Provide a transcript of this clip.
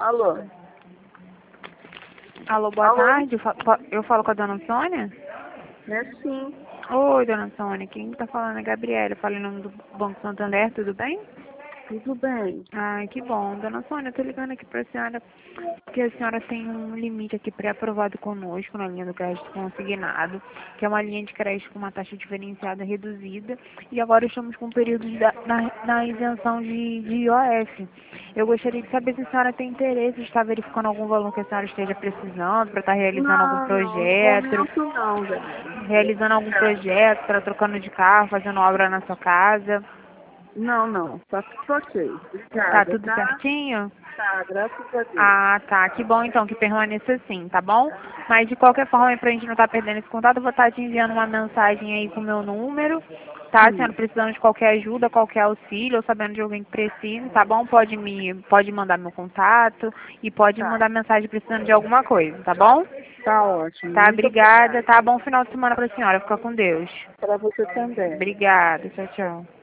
Alô? Alô, boa Alô? tarde. Eu falo com a dona Sônia? É sim. Oi, dona Sônia. Quem tá falando é a Gabriela. Eu falo em nome do Banco Santander, tudo bem? Tudo bem. Ai, que bom. Dona Sônia, eu tô ligando aqui pra senhora porque a senhora tem um limite aqui pré-aprovado conosco na linha do crédito consignado, que é uma linha de crédito com uma taxa diferenciada reduzida, e agora estamos com períodos na isenção de IOF. Eu gostaria de saber se a senhora tem interesse em estar verificando algum valor que a senhora esteja precisando para estar realizando algum Não, no projeto, momento não, velho. realizando algum projeto, para trocando de carro, fazendo obra na sua casa. Não. Tá tudo ok. Tá Obrigada, tudo tá? certinho? Tá, graças a Deus. Ah, tá. Que bom então que permaneça assim, tá bom? Mas de qualquer forma, pra gente não estar perdendo esse contato, eu vou estar te enviando uma mensagem aí com o meu número, tá? Se Sim, não precisando de qualquer ajuda, qualquer auxílio, ou sabendo de alguém que precise, tá bom? Pode mandar meu contato e pode tá. mandar mensagem precisando de alguma coisa, tá bom? Tá ótimo. Tá, Muito obrigada, obrigada. tá? Bom final de semana pra senhora. Fica com Deus. Para você também. Obrigada. Tchau, tchau.